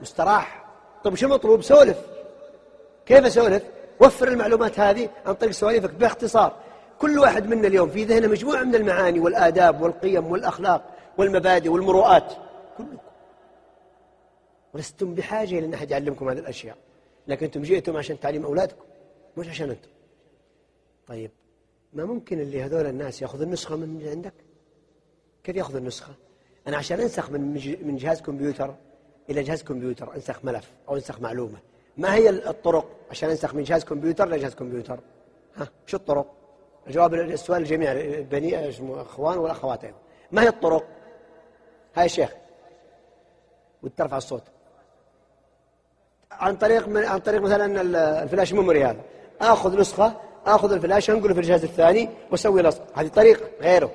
مستراح. طيب شو المطلوب؟ سولف. كيف أسولف؟ وفر المعلومات هذه عن طريق سواليفك باختصار. كل واحد منا اليوم في ذهنه مجموعة من المعاني والآداب والقيم والأخلاق والمبادئ والمروءات كلكم، ولستم بحاجة إلى أن أحد يعلمكم هذه الأشياء، لكن أنتم جئتم عشان تعليم أولادكم مش عشان أنتم. طيب ما ممكن اللي هذول الناس يأخذ النسخة من عندك؟ كيف يأخذ النسخة؟ أنا عشان أنسخ من جهاز كمبيوتر إلى جهاز كمبيوتر، أنسخ ملف أو أنسخ معلومة، ما هي الطرق عشان أنسخ من جهاز كمبيوتر إلى جهاز كمبيوتر؟ شو الطرق؟ الجواب السؤال الجميع بني أخوان والأخوات أيضا. ما هي الطرق؟ هاي الشيخ وترفع الصوت عن طريق مثلا الفلاش ميموري. هذا آخذ نسخة، آخذ الفلاش أنقله في الجهاز الثاني وأسوي لصق. هذه طريقة غيره.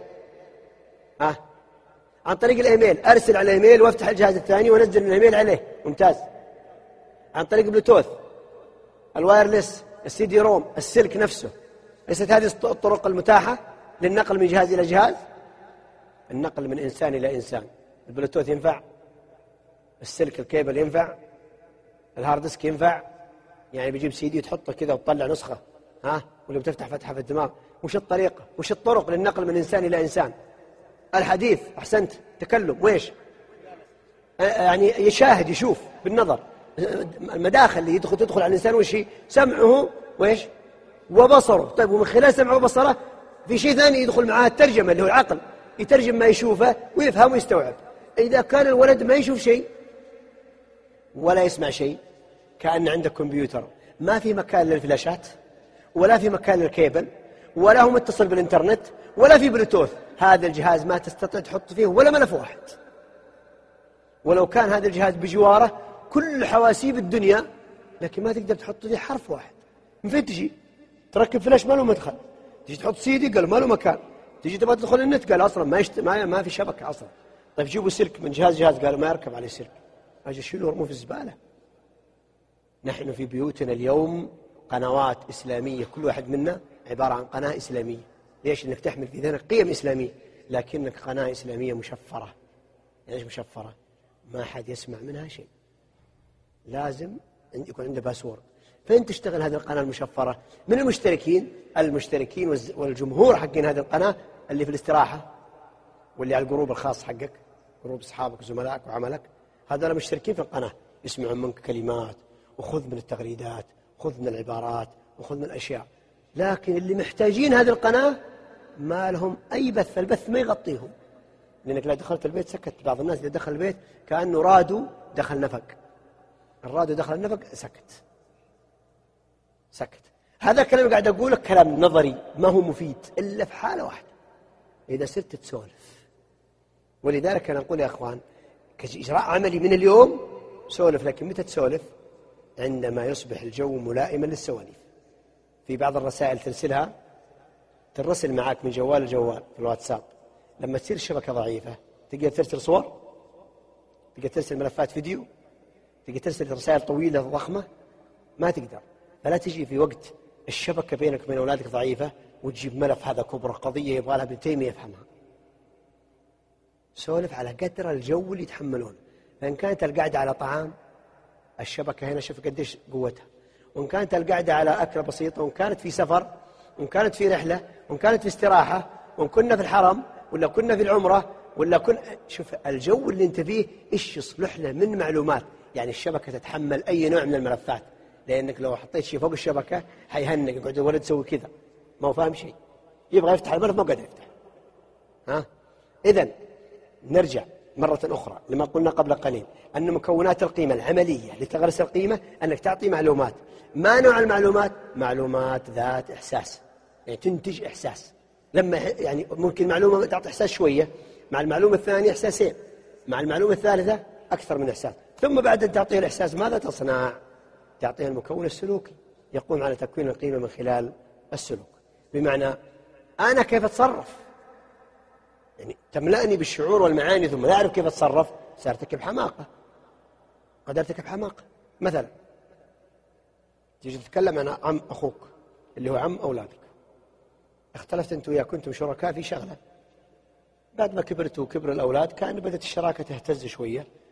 عن طريق الإيميل، أرسل على الإيميل وأفتح الجهاز الثاني وأنزل الإيميل عليه، ممتاز. عن طريق بلوتوث، الوايرلس، السي دي روم، السلك نفسه. ليست هذه الطرق المتاحة للنقل من جهاز إلى جهاز؟ النقل من إنسان إلى إنسان، البلوتوث ينفع، السلك الكيبل ينفع، الهارد ديسك ينفع. يعني بيجيب سي دي تحطه كذا وتطلع نسخة، ولا بتفتح فتحة في الدماغ. وش الطريقة؟ وش الطرق للنقل من إنسان إلى إنسان؟ الحديث، أحسنت، تكلم، ويش؟ يعني يشاهد، يشوف بالنظر. المداخل اللي تدخل على الإنسان وش هي؟ سمعه ويش؟ وبصره. طيب ومن خلال سمعه وبصره في شيء ثاني يدخل معاه، الترجمة اللي هو العقل، يترجم ما يشوفه ويفهم ويستوعب. إذا كان الولد ما يشوف شيء ولا يسمع شيء، كأن عندك كمبيوتر ما في مكان للفلاشات ولا في مكان للكيبل ولا هو متصل بالإنترنت ولا في بلوتوث. هذا الجهاز ما تستطيع تحط فيه ولا ملف واحد. ولو كان هذا الجهاز بجواره كل حواسيب الدنيا، لكن ما تقدر تحط فيه حرف واحد. من فين تجي؟ تركب فلاش ما له مدخل، تجي تحط سي دي قال ما له مكان، تجي تبغى تدخل النت قال أصلا ما في شبكة أصلا. طيب جيبوا سلك من جهاز قالوا ما يركب عليه سلك، أجي شيلوا ورموه في الزبالة. نحن في بيوتنا اليوم قنوات إسلامية، كل واحد منا عبارة عن قناة إسلامية. ليش؟ إنك تحمل في ذهنك قيم إسلامية، لكنك قناة إسلامية مشفرة. يعني إيش مشفرة؟ ما حد يسمع منها شيء، لازم يكون عنده باسورد. فين تشتغل هذه القناة المشفرة؟ من المشتركين والجمهور حقين هذه القناة اللي في الاستراحة واللي على الجروب الخاص حقك، جروب أصحابك وزملائك وعملك، هذول مشتركين في القناة، يسمعون منك كلمات وخذ من التغريدات، خذ من العبارات وخذ من الأشياء. لكن اللي محتاجين هذه القناة ما لهم أي بث، البث ما يغطيهم، لأنك لا دخلت البيت سكت. بعض الناس اللي دخل البيت كأنه رادو دخل نفق، الرادو دخل النفق سكت. هذا الكلام قاعد أقوله كلام نظري ما هو مفيد إلا في حالة واحدة، إذا صرت تسولف. ولذلك أنا أقول يا أخوان كإجراء عملي من اليوم سولف، لكن متى تسولف؟ عندما يصبح الجو ملائما للسواليف. في بعض الرسائل ترسلها ترسل معك من جوال لجوال في الواتساب، لما تصير الشبكة ضعيفة تقدر ترسل صور، تقدر ترسل ملفات فيديو، تقدر ترسل رسائل طويلة ضخمة، ما تقدر. فلا تجي في وقت الشبكة بينك وبين أولادك ضعيفة وتجيب ملف هذا كبرى قضية يبغى لها ابن تيمية يفهمها. سولف على قدر الجو اللي يتحملون. فإن كانت القعدة على طعام، الشبكة هنا شوف قديش قوتها، وإن كانت القعدة على أكلة بسيطة، وإن كانت في سفر، وإن كانت في رحلة، وإن كانت في استراحة، وإن كنا في الحرم ولا كنا في العمرة ولا شوف الجو اللي انت فيه إيش يصلح له من معلومات. يعني الشبكة تتحمل أي نوع من الملفات، لأنك لو حطيت شيء فوق الشبكة هيهنق، يقعد الولد يسوي كذا ما هو فاهم شيء، يبغى يفتح الملف ما قاعد يفتح. إذن نرجع مرة أخرى لما قلنا قبل قليل، أن مكونات القيمة العملية لتغرس القيمة أنك تعطي معلومات. ما نوع المعلومات؟ معلومات ذات إحساس، يعني تنتج إحساس. لما يعني ممكن معلومة تعطي إحساس شوية، مع المعلومة الثانية إحساسين، مع المعلومة الثالثة أكثر من إحساس، ثم بعد أن تعطيه الإحساس ماذا تصنع؟ تعطيه المكون السلوكي يقوم على تكوين القيمة من خلال السلوك. بمعنى أنا كيف أتصرف، يعني تملأني بالشعور والمعاني ثم لا أعرف كيف أتصرف، سأرتكب حماقة، قد أرتكب حماقة. مثلا تيجي تتكلم عن عم أخوك اللي هو عم أولادك، اختلفت أنت وياه، كنتم شركاء في شغلة، بعد ما كبرتوا وكبر الأولاد كان بدأت الشراكة تهتز شوية،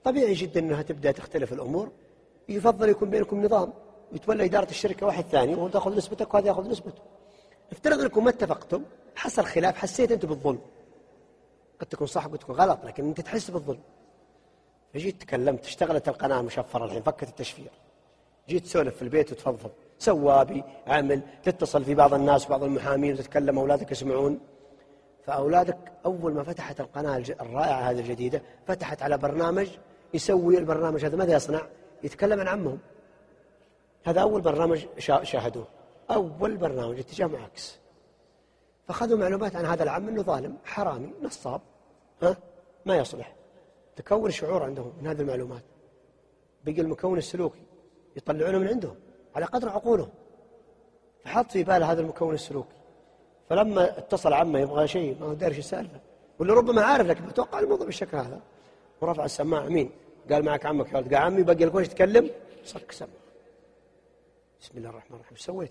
طبيعي جدا أنها تبدأ تختلف الأمور. يفضل يكون بينكم نظام، يتولى إدارة الشركة واحد ثاني وهو تأخذ نسبتك وهذا يأخذ نسبته. افترض أنكم ما اتفقتم، حصل خلاف، حسيت أنت بالظلم، قد تكون صح قد تكون غلط، لكن أنت تحس بالظلم. فجيت تكلمت، اشتغلت القناة مشفرة الحين، فكت التشفير، جيت تسولف في البيت وتفضفض، سوابي عمل، تتصل في بعض الناس وبعض المحامين وتتكلم، أولادك يسمعون. فأولادك أول ما فتحت القناة الرائعة هذه الجديدة، فتحت على برنامج يسوي البرنامج هذا، ماذا يصنع؟ يتكلم عن عمهم. هذا أول برنامج شاهدوه، أول برنامج اتجاه معاكس. فأخذوا معلومات عن هذا العم أنه ظالم، حرامي، نصاب، ما يصلح. تكون شعور عندهم من هذه المعلومات. بقي المكون السلوكي يطلعونه من عندهم على قدر عقولهم. فحط في باله هذا المكون السلوكي. فلما اتصل عمه يبغى شيء ما دارش السالفة، واللي ربما عارف لكن بتوقع الموضوع بالشكل هذا، ورفع السماعة، مين؟ قال معك عمك يا ولد. قال عمي. بقي لك وش تتكلم؟ صك سمع. بسم الله الرحمن الرحيم. ايش سويت؟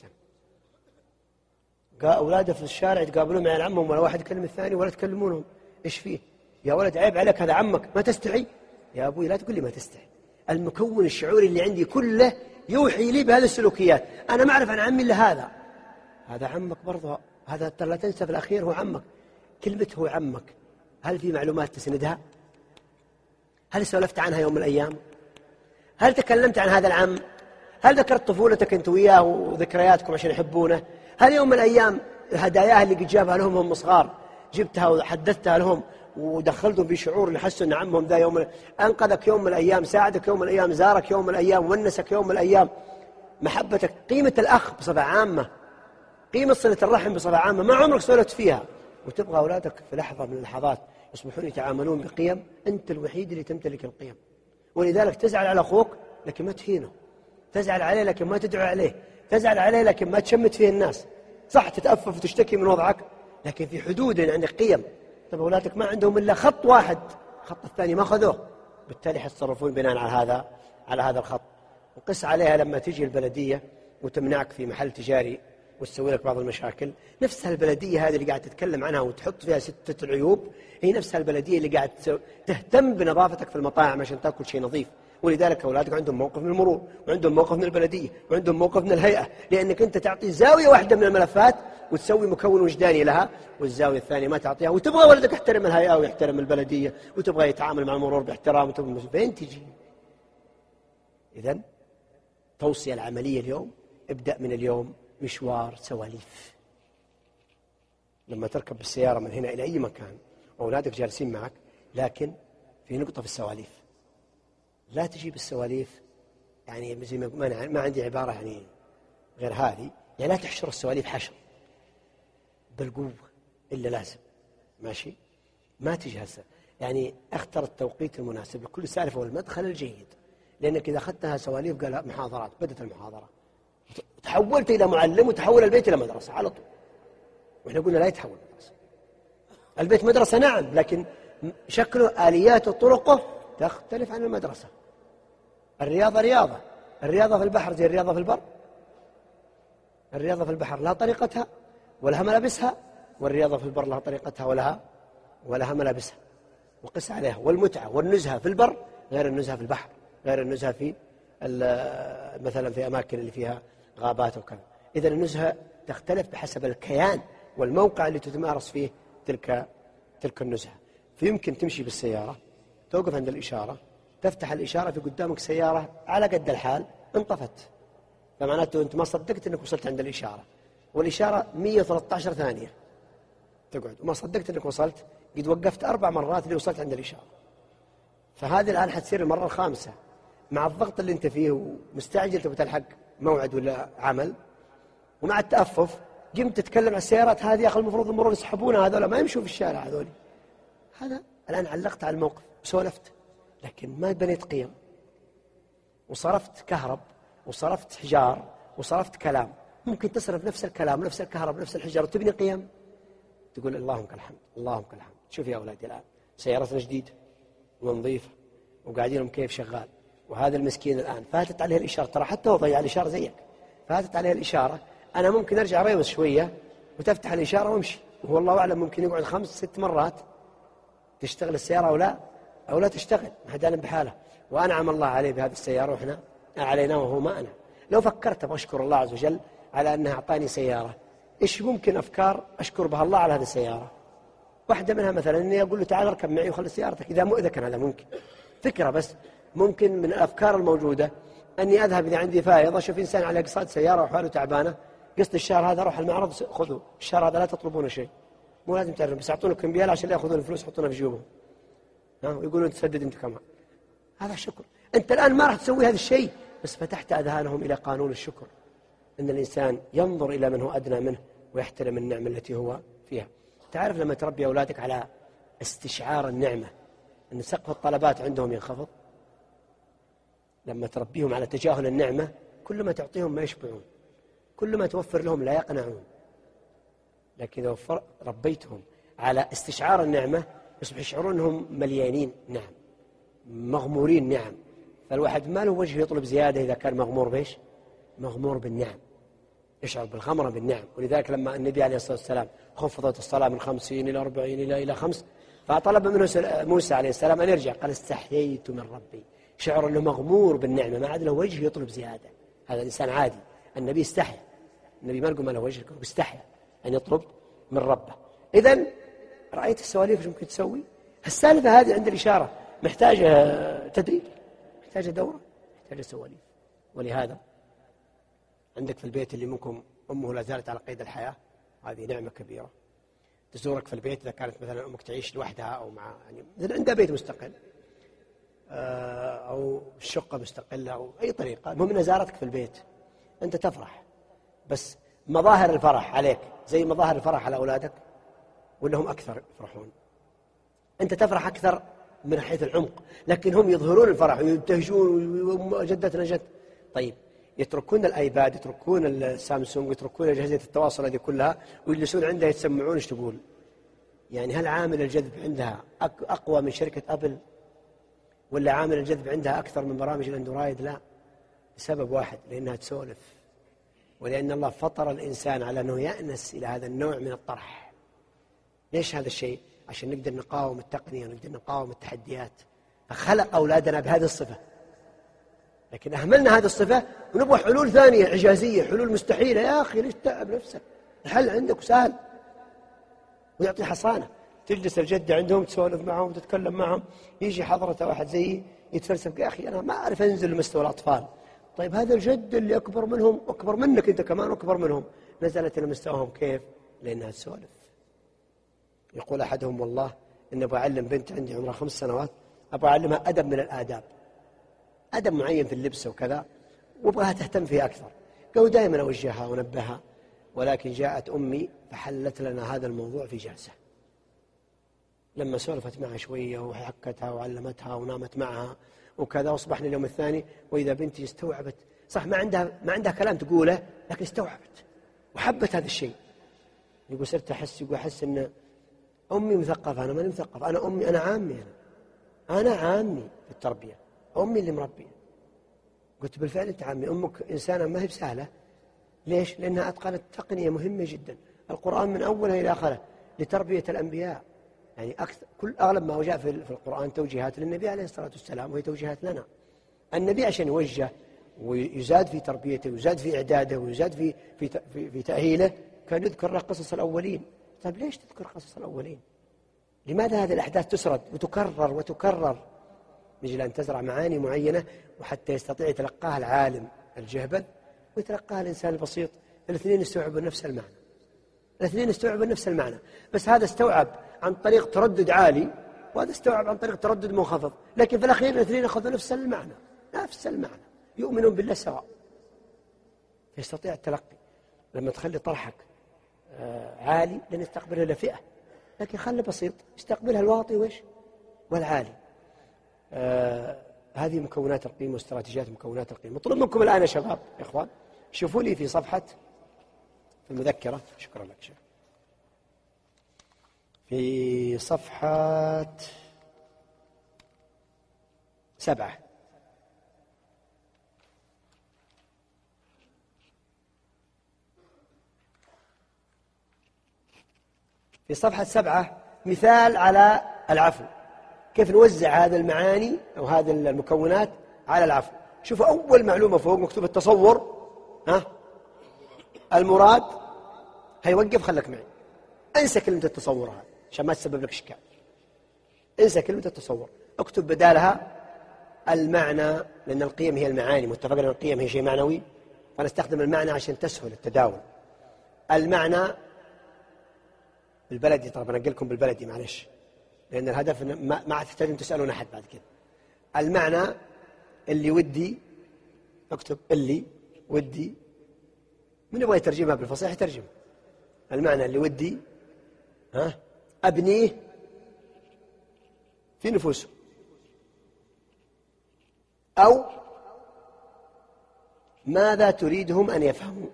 قال أولاده في الشارع يتقابلون مع عمهم، ولا واحد يكلم الثاني ولا تكلمونهم. ايش فيه؟ يا ولد عيب عليك، هذا عمك، ما تستحي؟ يا أبوي لا تقول لي ما تستحي. المكون الشعوري اللي عندي كله يوحي لي بهذه السلوكيات. أنا ما أعرف عن عمي إلا هذا عمك برضه، هذا لا تنسى في الأخير هو عمك. كلمة هو عمك هل في معلومات تسندها؟ هل سولفت عنها يوم من الأيام؟ هل تكلمت عن هذا العم؟ هل ذكرت طفولتك أنت وياه وذكرياتكم عشان يحبونه؟ هل يوم من الأيام الهدايا اللي قد جابها لهم هم صغار جبتها وحدثتها لهم ودخلتهم في شعور اللي حسوا أن عمهم ذا يوم أنقذك، يوم من الأيام ساعدك، يوم من الأيام زارك، يوم من الأيام ونسك، يوم من الأيام محبتك؟ قيمة الأخ بصفة عامة، قيمة صلة الرحم بصفة عامة ما عمرك سولت فيها. وتبغى أولادك في لحظة من اللحظات يصبحون يتعاملون بقيم، أنت الوحيد اللي تمتلك القيم. ولذلك تزعل على أخوك لكن ما تهينه، تزعل عليه لكن ما تدعو عليه، تزعل عليه لكن ما تشمت فيه الناس. صح تتأفف وتشتكي من وضعك لكن في حدود، عندك قيم. طب أولادك ما عندهم إلا خط واحد، الخط الثاني ما خذوه، بالتالي حيتصرفون بناء على هذا الخط. وقس عليها لما تجي البلدية وتمنعك في محل تجاري وتسوي لك بعض المشاكل. نفسها البلدية هذه اللي قاعد تتكلم عنها وتحط فيها 6 العيوب، هي نفسها البلدية اللي قاعد تهتم بنظافتك في المطاعم عشان تأكل شيء نظيف. ولذلك أولادك عندهم موقف من المرور، وعندهم موقف من البلدية، وعندهم موقف من الهيئة، لأنك أنت تعطي زاوية واحدة من الملفات وتسوي مكون وجداني لها، والزاوية الثانية ما تعطيها، وتبغى ولدك يحترم الهيئة ويحترم البلدية وتبغى يتعامل مع المرور باحترام، فين تجي؟ إذن توصية العملية اليوم، ابدأ من اليوم مشوار سواليف. لما تركب بالسيارة من هنا إلى أي مكان وأولادك جالسين معك، لكن في نقطة في السواليف، لا تجيب السواليف يعني زي ما عندي عبارة يعني غير هذه، يعني لا تحشر السواليف حشر بالقوة إلا لازم، ماشي؟ ما تجي هسه، يعني اختر التوقيت المناسب لكل سالفة والمدخل الجيد. لأنك إذا أخذتها سواليف قال محاضرات، بدت المحاضرة تحولت إلى معلم وتحول البيت إلى مدرسة على طول. وإحنا قلنا لا يتحول مدرسة. البيت مدرسة نعم، لكن شكله آليات وطرقه تختلف عن المدرسة. الرياضة رياضة، الرياضة في البحر زي الرياضة في البر. الرياضة في البحر لها طريقتها ولها ملابسها، والرياضة في البر لها طريقتها ولها ملابسها. وقس عليها. والمتعة والنزهة في البر غير النزهة في البحر، غير النزهة في مثلا في أماكن اللي فيها غابات وكذا. إذن النزهة تختلف بحسب الكيان والموقع اللي تتمارس فيه تلك النزهة. فيمكن تمشي بالسيارة، توقف عند الإشارة، تفتح الإشارة، في قدامك سيارة على قد الحال انطفت، فمعناته أنت ما صدقت أنك وصلت عند الإشارة، والإشارة 113 ثانية تقعد، وما صدقت أنك وصلت، قد وقفت 4 مرات اللي وصلت عند الإشارة. فهذه الآن حتصير المرة الخامسة مع الضغط اللي أنت فيه ومستعجل تبغى تلحق موعد ولا عمل، ومع التأفف قمت تتكلم عن السيارات هذه. يا أخي المفروض المرور يسحبونها، هذول ما يمشوا في الشارع هذول. هذا الآن علقت على الموقف وسولفت، لكن ما بنيت قيم، وصرفت كهرب وصرفت حجار وصرفت كلام. ممكن تصرف نفس الكلام نفس الكهرب نفس الحجار وتبني قيم، تقول اللهم الحمد اللهم الحمد. شوف يا أولادي الآن سيارتنا جديدة ونظيفة وقاعدينهم كيف شغال، وهذا المسكين الآن فاتت عليه الإشارة، ترى حتى هو ضيع الإشارة زيك، فاتت عليه الإشارة. أنا ممكن أرجع ريوس شوية وتفتح الإشارة وامشي، وهو الله أعلم ممكن يقعد 5-6 مرات تشتغل السيارة ولا أو لا تشتغل، ما حد يعلم بحاله، وأنعم الله عليه بهذه السيارة وإحنا علينا وهو ما أنا. لو فكرت بأشكر الله عز وجل على أنه أعطاني سيارة، إيش ممكن أفكار أشكر بها الله على هذه السيارة؟ واحدة منها مثلا أني أقول له تعال اركب معي وخلي سيارتك، إذا كان هذا ممكن فكرة. بس ممكن من الأفكار الموجودة أني أذهب إذا عندي فائضة، أشوف إنسان على قصاد سيارة وحاله تعبانة، قسط الشهر هذا أروح المعرض خذوا الشهر هذا، لا تطلبون شيء، مو لازم تعرفون، بس يعطونك كمبيال عشان لا يأخذون الفلوس يحطونها في جيوبهم ويقولون تسدد أنت كمان. هذا شكر. أنت الآن ما راح تسوي هذا الشيء، بس فتحت أذهانهم إلى قانون الشكر، أن الإنسان ينظر إلى من هو أدنى منه ويحترم النعمة التي هو فيها. تعرف لما تربي أولادك على استشعار النعمة أن سقف الطلبات عندهم ينخفض، لما تربيهم على تجاهل النعمة كل ما تعطيهم ما يشبعون، كل ما توفر لهم لا يقنعون. لكن إذا ربيتهم على استشعار النعمة يصبح يشعرون أنهم مليانين نعم، مغمورين نعم. فالواحد ما له وجه يطلب زيادة إذا كان مغمور بيش، مغمور بالنعم، يشعر بالغمرة بالنعم. ولذلك لما النبي عليه الصلاة والسلام خفضت الصلاة من 50 إلى 40 إلى 5، فطلب منه موسى عليه السلام أن يرجع، قال استحييت من ربي، شعر أنه مغمور بالنعمة، ما عاد له وجه يطلب زيادة. هذا إنسان عادي. النبي استحيا، النبي ما نقول ما له وجه، استحيا أن يطلب من ربه. إذن رأيت السواليف ايش ممكن تسوي؟ السالفة هذه عند الإشارة محتاجة تدريب، محتاجة دورة، محتاجة سواليف. ولهذا عندك في البيت اللي منكم أمه لا زالت على قيد الحياة، هذه نعمة كبيرة. تزورك في البيت إذا كانت مثلا أمك تعيش لوحدها أو مع مثلا عندها بيت مستقل أو شقة مستقلة أو أي طريقة، المهم أنها زارتك في البيت، أنت تفرح. بس مظاهر الفرح عليك زي مظاهر الفرح على أولادك ولا هم أكثر يفرحون؟ أنت تفرح أكثر من حيث العمق، لكن هم يظهرون الفرح ويبتهجون جدتنا جد. طيب يتركون الآيباد، يتركون السامسونج، يتركون أجهزة التواصل هذه كلها ويجلسون عندها يتسمعون ايش تقول. يعني هل عامل الجذب عندها أقوى من شركة أبل؟ ولا عامل الجذب عندها أكثر من برامج الأندرويد؟ لا، لسبب واحد، لأنها تسولف، ولأن الله فطر الإنسان على أنه يأنس إلى هذا النوع من الطرح. ليش هذا الشيء؟ عشان نقدر نقاوم التقنية ونقدر نقاوم التحديات، فخلق أولادنا بهذه الصفة. لكن أهملنا هذه الصفة ونبغى حلول ثانية إعجازية، حلول مستحيلة. يا أخي ليش تتعب نفسك؟ الحل عندك وسهل ويعطي حصانة. تجلس الجدة عندهم تسولف معهم وتتكلم معهم، يجي حضرته واحد زيي يتفلسف، يا أخي أنا ما أعرف أنزل لمستوى الأطفال. طيب هذا الجد اللي أكبر منهم، أكبر منك أنت كمان أكبر منهم، نزلت لمستواهم كيف؟ لأنها تسولف. يقول أحدهم والله إن أبغى أعلم بنت عندي عمرها 5 سنوات، أبغى أعلمها أدب من الآداب، أدب معين في اللبس وكذا، وأبغاها تهتم فيه أكثر. قالوا دائما أوجهها ونبهها، ولكن جاءت أمي فحلت لنا هذا الموضوع في جلسة. لما سولفت معها شوية وحكتها وعلمتها ونامت معها وكذا، وأصبحنا اليوم الثاني وإذا بنتي استوعبت، صح ما عندها كلام تقوله، لكن استوعبت وحبت هذا الشيء. يقول صرت أحس إن أمي مثقفة، أنا ماني مثقف، أنا أمي، أنا عامي، أنا عامي في التربية، أمي اللي مربية. قلت بالفعل أنت عامي، أمك إنسانة ما هي بسهلة. ليش؟ لأنها أتقنت تقنية مهمة جدا، القرآن من أوله إلى آخره لتربية الأنبياء. يعني أغلب ما جاء في القرآن توجيهات للنبي عليه الصلاة والسلام، وهي توجيهات لنا. النبي عشان يوجه ويزاد في تربيته ويزاد في إعداده ويزاد في تأهيله كان يذكر قصص الأولين. طيب ليش تذكر قصص الأولين؟ لماذا هذه الأحداث تسرد وتكرر وتكرر؟ من أجل أن تزرع معاني معينة، وحتى يستطيع يتلقاها العالم الجهبذ ويتلقاها الإنسان البسيط. الاثنين يستوعبوا نفس المعنى، الاثنين يستوعبوا نفس المعنى، بس هذا استوعب عن طريق تردد عالي وهذا استوعب عن طريق تردد منخفض، لكن في الأخير الاثنين أخذوا نفس المعنى، نفس المعنى، يؤمنون بالله سواء، يستطيع التلقي. لما تخلي طرحك عالي لن يستقبلها إلا فئة، لكن خلي بسيط يستقبلها الواطي وإيش والعالي. هذه مكونات القيمة واستراتيجيات مكونات القيمة. مطلوب منكم الآن يا شباب يا إخوان، شوفوا لي في صفحة في المذكرة، شكرا لك شيخ، في صفحة 7 في صفحة 7 مثال على العفو. كيف نوزع هذا المعاني أو هذه المكونات على العفو. شوفوا أول معلومة فوق مكتوب التصور، المراد، هيوقف خلك معي، انسى كلمة التصور هذا عشان ما تسبب لك إشكال. انسى كلمة التصور، اكتب بدالها المعنى، لأن القيم هي المعاني، متفقنا أن القيم هي شيء معنوي، فنستخدم المعنى عشان تسهل التداول. المعنى بالبلدي، طبعا بنقل لكم بالبلدي معلش، لأن الهدف ما تحتاجون تسألون أحد بعد كده. المعنى اللي ودي، اكتب اللي ودي، من يبغى يترجمها بالفصيح يترجم. المعنى اللي ودي أبنيه في نفوسهم، أو ماذا تريدهم أن يفهموا،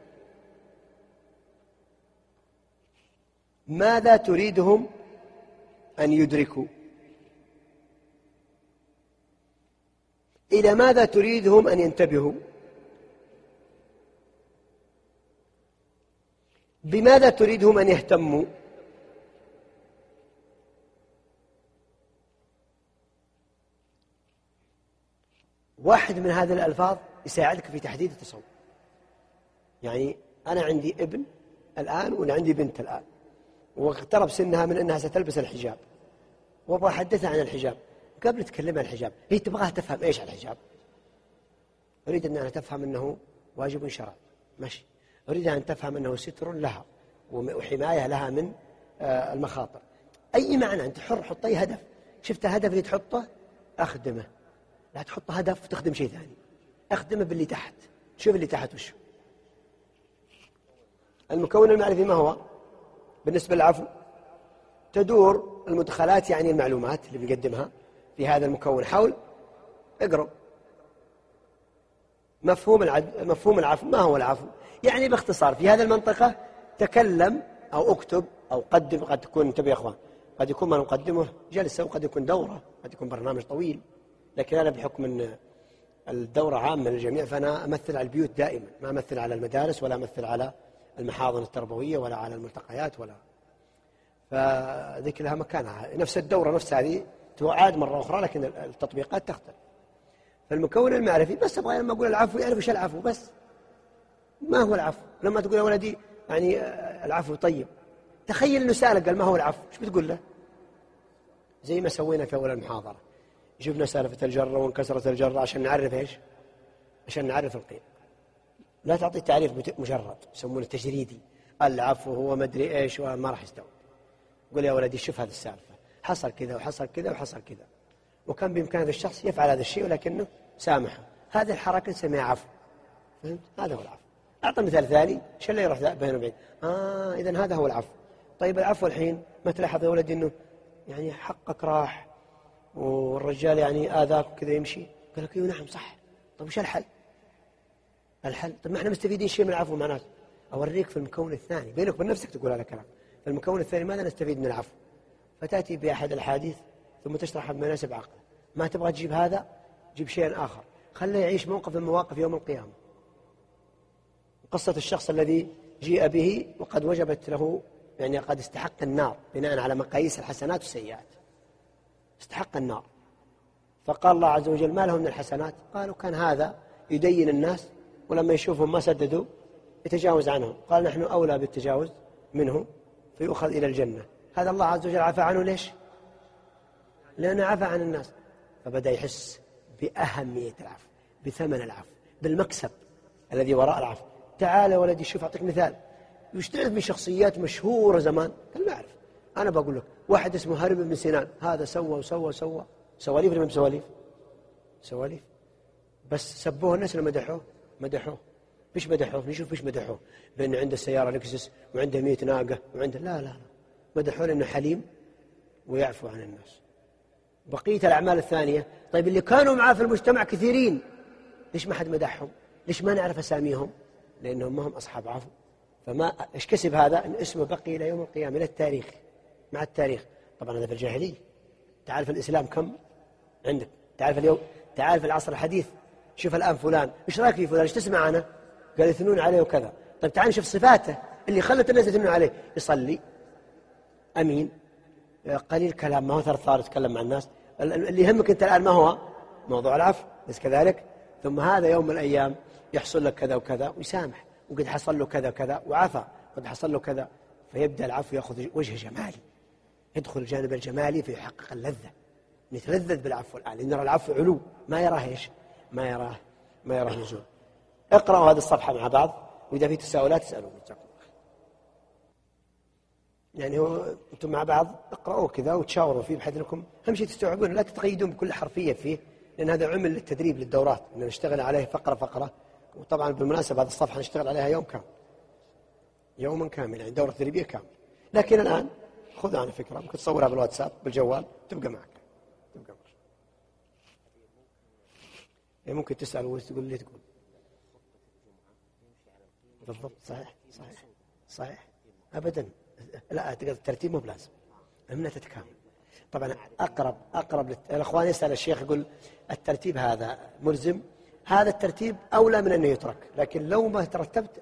ماذا تريدهم أن يدركوا، إلى ماذا تريدهم أن ينتبهوا، بماذا تريدهم أن يهتموا، واحد من هذه الألفاظ يساعدك في تحديد التصور. يعني أنا عندي ابن الآن وأنا عندي بنت الآن، واقترب سنها من أنها ستلبس الحجاب، وأبغى أحدثها عن الحجاب. قبل تكلمها عن الحجاب هي تبغاها تفهم إيش عن الحجاب. أريد أنها تفهم أنه واجب شرعي، ماشي. أريد أن تفهم أنه ستر لها وحماية لها من المخاطر. أي معنى أنت حر، حط أي هدف. شفت الهدف اللي تحطه أخدمه، لا تحط هدف تخدم شيء ثاني، أخدمه باللي تحت. شوف اللي تحت وشو المكون المعرفي. ما هو بالنسبة للعفو؟ تدور المدخلات، يعني المعلومات اللي بيقدمها في هذا المكون. حاول اقرأ مفهوم العفو. ما هو العفو؟ يعني باختصار في هذه المنطقة تكلم أو اكتب أو قدم. قد تكون، انتبه يا أخوان، قد يكون ما نقدمه جلسة، وقد يكون دورة، قد يكون برنامج طويل. لكن أنا بحكم أن الدورة عامة للجميع فأنا أمثل على البيوت دائما، ما أمثل على المدارس ولا أمثل على المحاضن التربوية ولا على الملتقيات ولا. فذيك لها مكانها، نفس الدورة نفس هذه تعاد مرة أخرى، لكن التطبيقات تختلف. فالمكون المعرفي بس أبغى لما أقول العفو يعرف إيش العفو بس. ما هو العفو؟ لما تقول يا ولدي يعني العفو طيب، تخيل إنه سألك قال ما هو العفو، إيش بتقول له؟ زي ما سوينا في أول المحاضرة، جبنا سالفة الجرة وانكسرت الجرة عشان نعرف إيش؟ عشان نعرف القيم. لا تعطي تعريف مجرد يسمونه تجريدي، العفو هو مدري إيش، وما راح يستوعب. قول يا ولدي شوف هذه السالفة، حصل كذا وحصل كذا وحصل كذا، وكان بإمكان هذا الشخص يفعل هذا الشيء ولكنه سامحه. هذه الحركة نسميها عفو. فهمت؟ هذا هو العفو. أعطى مثال ثاني عشان لا يروح بين وبين. إذن هذا هو العفو. طيب العفو الحين ما تلاحظ يا ولدي إنه يعني حقك راح والرجال يعني آذاك وكذا يمشي؟ قال لك نعم صح. طيب وش الحل؟ طيب ما احنا مستفيدين شيء من العفو معناته. أوريك في المكون الثاني، بينك وبين نفسك تقول هذا الكلام. في المكون الثاني ماذا نستفيد من العفو؟ فتأتي بأحد الحديث ثم تشرح بما يناسب عقله. ما تبغى تجيب هذا، جيب شيئا آخر، خليه يعيش موقف من مواقف يوم القيامة. قصة الشخص الذي جيء به وقد وجبت له، يعني قد استحق النار بناء على مقاييس الحسنات والسيئات، استحق النار. فقال الله عز وجل ما له من الحسنات؟ قالوا كان هذا يدين الناس ولما يشوفهم ما سددوا يتجاوز عنهم. قال نحن أولى بالتجاوز منه فيؤخذ إلى الجنة. هذا الله عز وجل عفى عنه. ليش؟ لأنه عفى عن الناس. فبدأ يحس بأهمية العفو، بثمن العفو، بالمكسب الذي وراء العفو. تعال يا ولدي شوف أعطيك مثال. وش تعرف من شخصيات مشهورة زمان؟ قال ما أعرف. أنا بقول لك واحد اسمه هرب بن سنان، هذا سوى وسوى وسوى. سواليف ولا سواليف؟ سواليف. بس سبوه الناس اللي مدحوه. فيش مدحوه؟ نشوف فيش مدحوه، بأنه عنده سيارة لكسس وعنده 100 ناقة وعنده لا مدحوه لأنه حليم ويعفو عن الناس. بقية الأعمال الثانية، طيب اللي كانوا معاه في المجتمع كثيرين، ليش ما حد مدحهم؟ ليش ما نعرف أساميهم؟ لأنهم ما هم أصحاب عفو. فما إيش كسب هذا؟ أن اسمه بقي إلى يوم القيامة، إلى التاريخ، مع التاريخ. طبعا هذا في الجاهلية. تعال في الإسلام كم عندك؟ تعال في اليوم، تعال في العصر الحديث، شوف الآن فلان، إيش رأيك في فلان؟ إيش تسمع عنه؟ قال يثنون عليه وكذا. طيب تعال نشوف صفاته اللي خلت الناس يثنون عليه. يصلي، أمين، قليل كلام، ما هو ثرثار يتكلم مع الناس، اللي يهمك أنت الآن ما هو موضوع العفو، بس كذلك. ثم هذا يوم من الأيام يحصل لك كذا وكذا ويسامح، وقد حصل له كذا وكذا وعفى، قد حصل له كذا، فيبدأ العفو يأخذ وجه جمالي، يدخل الجانب الجمالي فيحقق اللذة، نتلذذ بالعفو الآن، لأن نرى العفو علو، ما يراه إيش؟ ما يراه نزول. اقرأوا هذه الصفحة مع بعض، وإذا في تساؤلات اسألوني. يعني هو أنتم مع بعض اقرأوا كذا وتشاوروا فيه بحيث أنكم أهم شيء تستوعبون، لا تتقيدون بكل حرفية فيه، لأن هذا عمل للتدريب للدورات، إن نشتغل عليه فقرة فقرة. وطبعا بالمناسبة هذه الصفحة نشتغل عليها يوم كامل، يوما كامل، يعني دورة تدريبية كامل. لكن الآن خذ عنها فكرة، ممكن تصورها بالواتساب بالجوال تبقى معك، يعني ممكن تسأل وتقول لي تقول بالضبط. صحيح أبدا، لا الترتيب مو بلازم، المنة تتكامل. طبعا أقرب الأخوان يسأل الشيخ يقول الترتيب هذا ملزم، هذا الترتيب أولى من أنه يترك، لكن لو ما ترتبت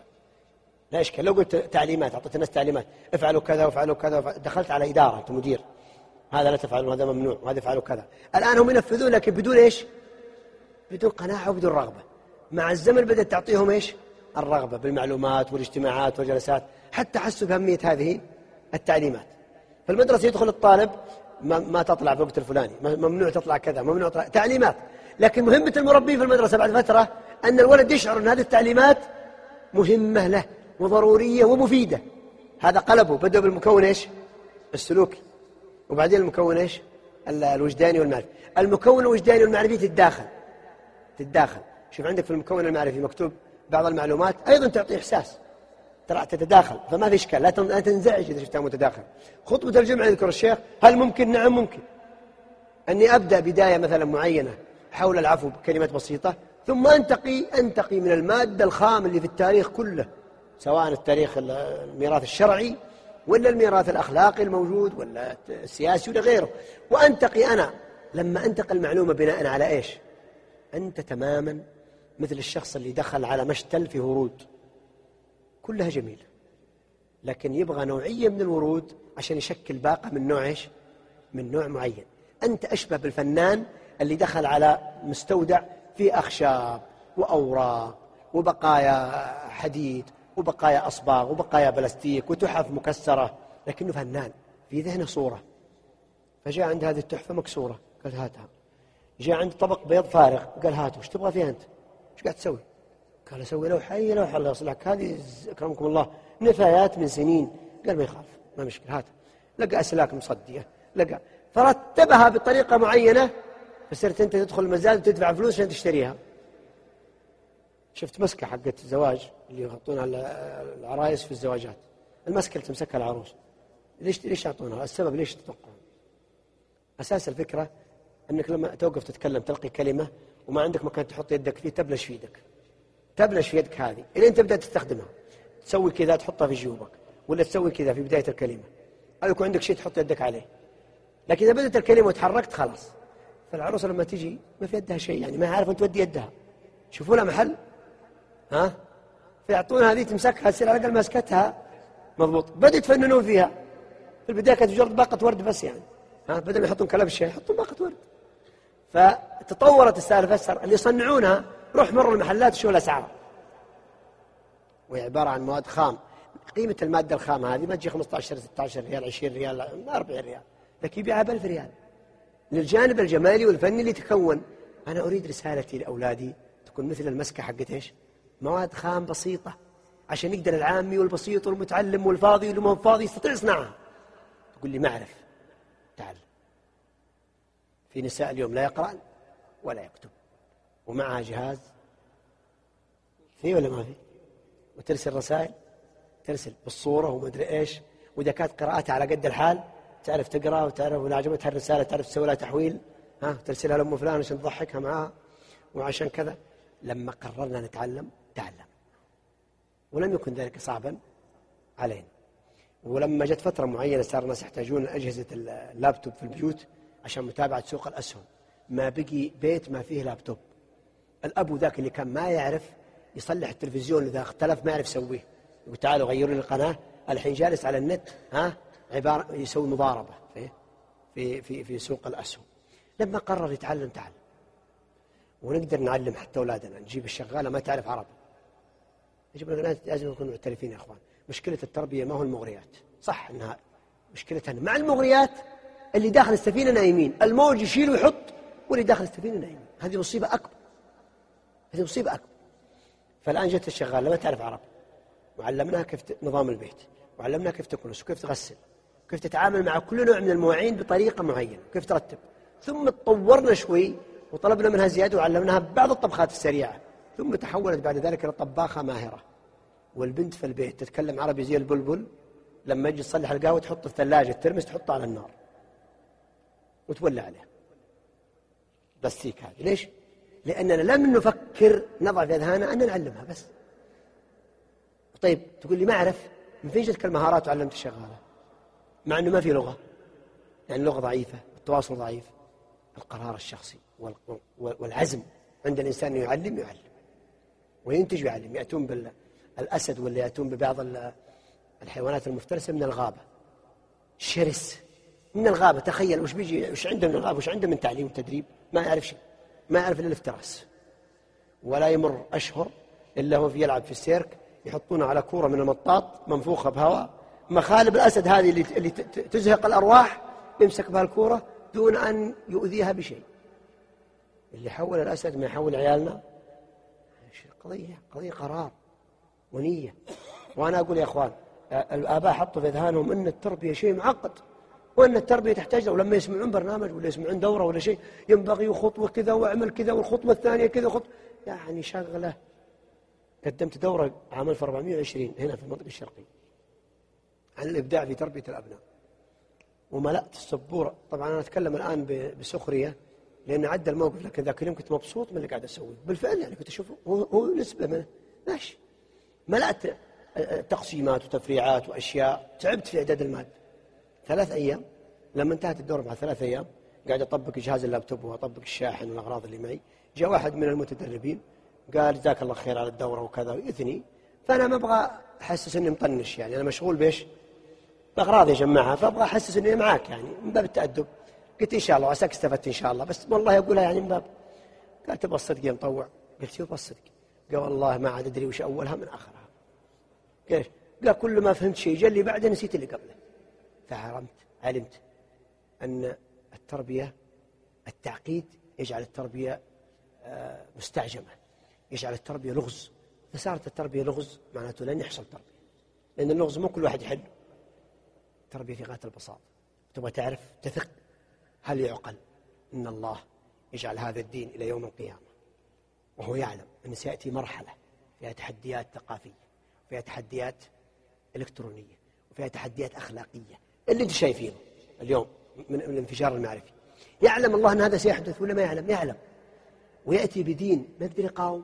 لا إشكال. لو قلت تعليمات، أعطيت الناس تعليمات افعلوا كذا وافعلوا كذا، دخلت على إدارة أنت مدير، هذا لا تفعلوا، هذا ممنوع، وهذا يفعلوا كذا، الآن هم ينفذون لكن بدون إيش؟ بدون قناعة وبدون رغبة. مع الزمن بدأت تعطيهم إيش؟ الرغبة بالمعلومات والاجتماعات والجلسات، حتى حسوا بأهمية هذه التعليمات. في المدرسة يدخل الطالب ما تطلع في الوقت الفلاني، ممنوع تطلع كذا، ممنوع تطلع تعليمات. لكن مهمة المربي في المدرسة بعد فترة أن الولد يشعر أن هذه التعليمات مهمة له وضرورية ومفيدة. هذا قلبه، بدأ بالمكون إيش؟ السلوكي، وبعدين المكون إيش؟ الوجداني والمعرفي. المكون الوجداني والمعرفي تتداخل. شوف عندك في المكون المعرفي مكتوب بعض المعلومات أيضا تعطي إحساس، ترى تتداخل، فما في إشكال، لا تنزعج إذا شفتها متداخل. خطبة الجمعة يذكر الشيخ هل ممكن؟ نعم ممكن أني أبدأ بداية مثلا معينة حول العفو بكلمات بسيطة، ثم أنتقي من المادة الخام اللي في التاريخ كله، سواء التاريخ الميراث الشرعي ولا الميراث الأخلاقي الموجود ولا السياسي ولا غيره، وأنتقي أنا. لما أنتقي المعلومة بناء على إيش؟ أنت تماما مثل الشخص اللي دخل على مشتل في ورود كلها جميلة، لكن يبغى نوعية من الورود عشان يشكل باقة من نوع إيش؟ من نوع معين. أنت أشبه بالفنان اللي دخل على مستودع فيه أخشاب وأوراق وبقايا حديد وبقايا أصباغ وبقايا بلاستيك وتحف مكسرة، لكنه فنان في ذهنه صورة، فجاء عند هذه التحفة مكسورة قال هاتها. جاء عند طبق بيض فارغ قال هاته، وش تبغى فيها أنت؟ وش قاعد تسوي؟ قال أسوي لوحة. أي لوحة الله يصلحك، هذه أكرمكم الله نفايات من سنين. قال ما يخالف، ما مشكلة، هاتها. لقى أسلاك مصدية، لقى، فرتبها بطريقة معينة، فصرت أنت تدخل المزاد وتدفع فلوس عشان تشتريها. شفت مسكة حقت الزواج اللي يحطونها العرايس في الزواجات، المسكة اللي تمسكها العروس، ليش يعطونها؟ السبب ليش تتوقعون؟ أساس الفكرة أنك لما توقف تتكلم تلقي كلمة وما عندك مكان تحط يدك فيه، تبلش في يدك هذه اللي أنت بدأت تستخدمها، تسوي كذا تحطها في جيوبك، ولا تسوي كذا في بداية الكلمة، أو يكون عندك شيء تحط يدك عليه. لكن إذا بدأت الكلمة وتحركت خلاص، فالعروسة لما تيجي ما في يدها شيء، يعني ما عارف أن تودي يدها، شوفوا لها محل فيعطونها هذه تمسكها تصير على الأقل ماسكتها مضبوط. بدأت يتفننون فيها. في البداية كانت مجرد باقة ورد بس، يعني بدل ما يحطون كلبشة يحطون باقة ورد. فتطورت السالفة، صار اللي يصنعونها روح مروا المحلات شو الأسعار، وهي عبارة عن مواد خام. قيمة المادة الخام هذه ما تجي 15 16 ريال 20 ريال 40 ريال، لكن يبيعها ب1000 ريال للجانب الجمالي والفني اللي تكون. أنا أريد رسالتي لأولادي تكون مثل المسكة حقت إيش؟ مواد خام بسيطة، عشان يقدر العامي والبسيط والمتعلم والفاضي واللي ما هو فاضي يستطيع يصنعها. تقول لي ما أعرف، تعال. في نساء اليوم لا يقرأ ولا يكتب ومعها جهاز، فيه ولا ما فيه؟ وترسل رسائل، ترسل بالصورة وما أدري إيش، وإذا كانت قراءتها على قد الحال تعرف تقرأ وتعرف ولا عجبتها الرسالة تعرف تسوي لها تحويل، ترسلها لأم فلان عشان تضحكها معها وعشان كذا. لما قررنا نتعلم تعلم، ولم يكن ذلك صعبا علينا. ولما جت فترة معينة صار الناس يحتاجون أجهزة اللابتوب في البيوت عشان متابعة سوق الأسهم، ما بقي بيت ما فيه لابتوب. الأبو ذاك اللي كان ما يعرف يصلح التلفزيون إذا اختلف ما يعرف يسويه، يقول تعالوا غيروا لي القناة، الحين جالس على النت عبارة يسوي مضاربة في سوق الأسهم. لما قرر يتعلم تعلم. ونقدر نعلم حتى أولادنا، نجيب الشغالة ما تعرف عربي، يجب أن لازم نكون معترفين يا أخوان. مشكلة التربية ما هو المغريات، صح أنها مشكلتها مع المغريات اللي داخل السفينة نايمين، الموج يشيل ويحط واللي داخل السفينة نايمين، هذه مصيبة أكبر، هذه مصيبة أكبر. فالآن جت الشغالة ما تعرف عربي، وعلمناها كيف نظام البيت، وعلمناها كيف تكنس وكيف تغسل، كيف تتعامل مع كل نوع من المواعين بطريقة معينة، وكيف ترتب. ثم تطورنا شوي وطلبنا منها زيادة وعلمناها بعض الطبخات السريعة، ثم تحولت بعد ذلك إلى طباخة ماهرة. والبنت في البيت تتكلم عربي زي البلبل، لما يجي تصلح القهوة تحط في الثلاجة الترمس تحطه على النار وتولى عليه بلاستيك. هذا ليش؟ لأننا لم نفكر نضع في أذهاننا أن نعلمها بس. طيب تقول لي ما أعرف، من فين جتك المهارات وعلمت الشغالة؟ مع أنه ما في لغة، يعني اللغة ضعيفة، التواصل ضعيف. القرار الشخصي والعزم عند الإنسان أنه يعلم وينتج ويعلم. يأتون بالأسد ولا يأتون ببعض الحيوانات المفترسة من الغابة، شرس من الغابة. تخيل وش بيجي، وش عنده من الغابة، وش عنده من تعليم وتدريب؟ ما يعرف شيء، ما يعرف إلا الافتراس. ولا يمر أشهر إلا هو يلعب في السيرك، يحطونه على كورة من المطاط منفوخة بهواء، مخالب الأسد هذه اللي تزهق الأرواح، يمسك بها الكورة دون أن يؤذيها بشيء. اللي حول الأسد ما يحول عيالنا، قضية قرار ونية. وأنا أقول يا أخوان، الآباء حطوا في أذهانهم أن التربية شيء معقد، وأن التربية تحتاج، ولما يسمعون برنامج ولا يسمعون دورة ولا شيء ينبغي خطوة كذا واعمل كذا والخطوة الثانية كذا يعني شغلة. قدمت دورة عام 1420 هنا في المنطقة الشرقية عن الإبداع في تربية الأبناء، وملأت السبورة. طبعا أنا أتكلم الآن بسخرية لأن عدى الموقف، لكن ذاك اليوم كنت مبسوط من اللي قاعد أسويه بالفعل. يعني كنت أشوفه هو نسبة منه ماشي. ملأت تقسيمات وتفريعات وأشياء، تعبت في إعداد المادة 3 أيام. لما انتهت الدورة بعد 3 أيام قاعد أطبق جهاز اللابتوب وأطبق الشاحن والأغراض اللي معي. جاء واحد من المتدربين قال جزاك الله خير على الدورة وكذا ويثني. فأنا ما أبغى أحسس إني مطنش، يعني أنا مشغول بإيش؟ بأغراض يجمعها، فأبغى أحسس إني معاك يعني من باب التأدب. قلت إن شاء الله عساك استفدت إن شاء الله، بس والله أقولها يعني من باب. قال تبغى الصدق يا مطوع؟ قلت يبغى الصدق. قال والله ما عاد أدري وش أولها من آخرها. قال كل ما فهمت شيء جاء اللي بعده نسيت اللي قبله. علمت أن التربية التعقيد يجعل التربية مستعجمة، يجعل التربية لغز. فصارت التربية لغز معناته لن يحصل تربية، لأن اللغز مو كل واحد يحل. التربية في غاية البساطة. تبغى تعرف تثق، هل يعقل أن الله يجعل هذا الدين إلى يوم القيامة وهو يعلم أن سيأتي مرحلة فيها تحديات ثقافية، فيها تحديات إلكترونية، وفيها تحديات أخلاقية اللي انت شايفينه اليوم من الانفجار المعرفي. يعلم الله أن هذا سيحدث ولا ما يعلم؟ يعلم. ويأتي بدين ما يقدر يقاوم،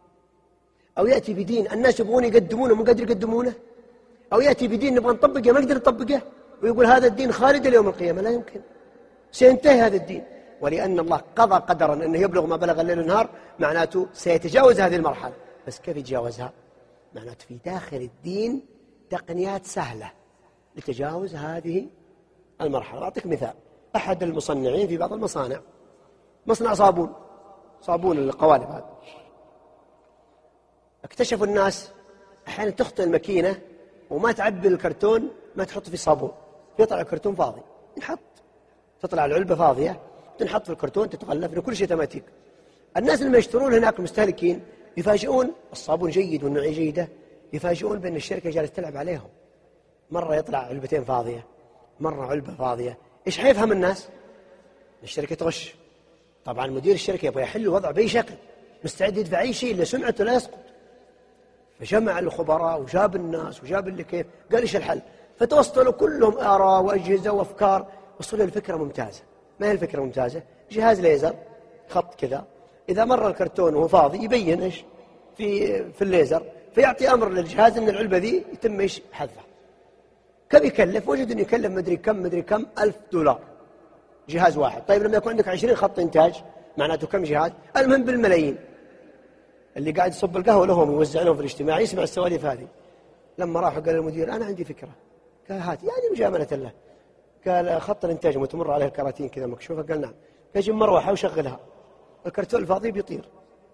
أو يأتي بدين الناس يبغون يقدمونه ما قادر يقدمونه، أو يأتي بدين نبغى نطبقه ما نقدر نطبقه، ويقول هذا الدين خالد اليوم القيامة. لا يمكن، سينتهي هذا الدين. ولأن الله قضى قدرا أنه يبلغ ما بلغ الليل والنهار، معناته سيتجاوز هذه المرحلة. بس كيف يتجاوزها؟ معناته في داخل الدين تقنيات سهلة لتجاوز هذه المرحلة. أعطيك مثال. أحد المصنعين في بعض المصانع مصنع صابون القوالب هذا، اكتشفوا الناس أحيانا تخطئ الماكينة وما تعبي الكرتون، ما تحط فيه صابون، يطلع الكرتون فاضي، ينحط، تطلع العلبة فاضية تنحط في الكرتون، تتغلف إنه كل شيء تماتيك. الناس لما يشترون هناك المستهلكين يفاجئون الصابون جيد والنوعية جيدة، يفاجئون بأن الشركة جالسة تلعب عليهم. مرة يطلع علبتين فاضية، مرة علبة فاضية. إيش حيفهم الناس؟ الشركة تغش. طبعا مدير الشركة يبغى يحل الوضع بأي شكل، مستعد يدفع أي شيء إلا سمعته لا يسقط. فجمع الخبراء وجاب الناس وجاب اللي كيف، قال إيش الحل؟ فتوصلوا كلهم آراء وأجهزة وأفكار، وصلوا لفكرة ممتازة. ما هي الفكرة ممتازة؟ جهاز ليزر خط كذا، إذا مر الكرتون وهو فاضي يبين إيش في الليزر، فيعطي أمر للجهاز أن العلبة ذي يتم إيش حذفها. كم يكلف؟ وجد أن يكلف مدري كم $1000 جهاز واحد. طيب لما يكون عندك 20 خط إنتاج معناته كم جهاز؟ المهم بالملايين. اللي قاعد يصب القهوة لهم ويوزع لهم في الاجتماع يسمع السواليف هذه. لما راحوا قال المدير أنا عندي فكرة. قال هات، يعني مجاملة له. قال خط الإنتاج وتمر عليه الكراتين كذا مكشوفة. قال نعم. يجيب مروحة وشغلها، الكرتون الفاضي بيطير.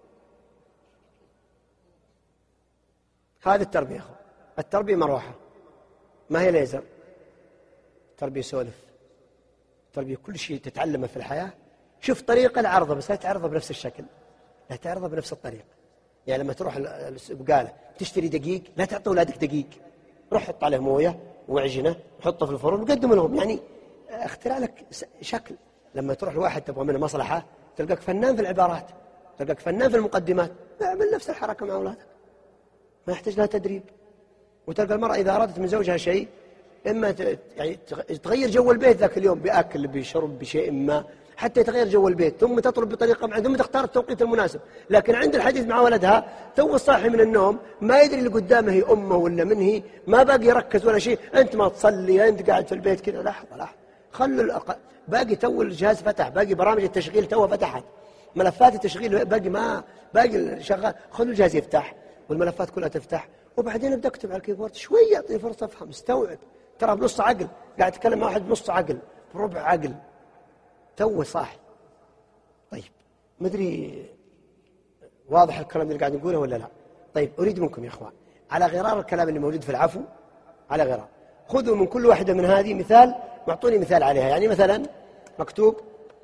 هذه التربية يا أخوة. التربية مروحة، ما هي ليزر. التربية سولف، التربية كل شيء تتعلمه في الحياة. شوف طريقة العرضة، بس لا تعرضه بنفس الشكل، لا تعرضه بنفس الطريقة. يعني لما تروح البقالة تشتري دقيق، لا تعطي أولادك دقيق، روح حط عليه موية وعجنه وحطه في الفرن وقدم لهم. يعني اخترع لك شكل. لما تروح لواحد تبغى منه مصلحة تلقاك فنان في العبارات، تلقاك فنان في المقدمات، اعمل نفس الحركة مع أولادك، ما يحتاج لها تدريب. وتلقى المرأة إذا أرادت من زوجها شيء، إما يعني تغير جو البيت ذاك اليوم بأكل بشرب بشيء ما، حتى يتغير جو البيت، ثم تطلب بطريقة معينة، ثم تختار التوقيت المناسب. لكن عند الحديث مع ولدها تو صاحي من النوم ما يدري اللي قدامه هي أمه ولا من هي، ما باقي يركز ولا شيء. أنت ما تصلي، أنت قاعد في البيت كذا. لحظة خلوا باقي تو الجهاز فتح، باقي برامج التشغيل تو فتحت، ملفات التشغيل باقي شغال. خلوا الجهاز يفتح والملفات كلها تفتح، وبعدين ابدا اكتب على الكيبورد شويه، اعطيه فرصه افهم، استوعب. ترى بنص عقل قاعد اتكلم مع واحد بنص عقل، بربع عقل، تو صاحي. طيب مدري واضح الكلام اللي قاعد نقوله ولا لا؟ طيب اريد منكم يا اخوان على غرار الكلام اللي موجود في العفو، على غرار خذوا من كل واحده من هذه مثال، واعطوني مثال عليها. يعني مثلا مكتوب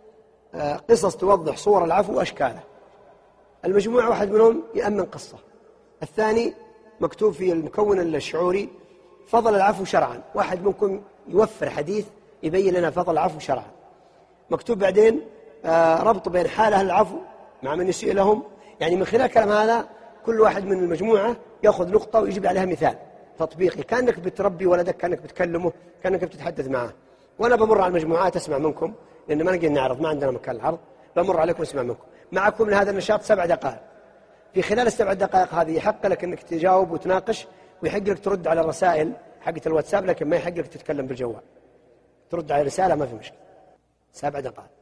قصص توضح صور العفو واشكاله. المجموعه واحد منهم يأمن قصه، الثاني مكتوب في المكون الشعوري فضل العفو شرعا، واحد منكم يوفر حديث يبين لنا فضل العفو شرعا. مكتوب بعدين ربط بين حال أهل العفو مع من يسيء لهم. يعني من خلال كلام هذا كل واحد من المجموعة يأخذ نقطة ويجيب عليها مثال تطبيقي، كأنك بتربي ولدك، كأنك بتكلمه، كأنك بتتحدث معه. وأنا بمر على المجموعات أسمع منكم، لأن ما نقدر نعرض، ما عندنا مكان العرض، بمر عليكم واسمع منكم. معكم من هذا النشاط 7 دقائق. في خلال ال7 دقائق هذه يحق لك أنك تجاوب وتناقش، ويحق لك ترد على الرسائل حقت الواتساب، لكن ما يحق لك تتكلم بالجوال. ترد على رسالة ما في مشكلة. 7 دقائق.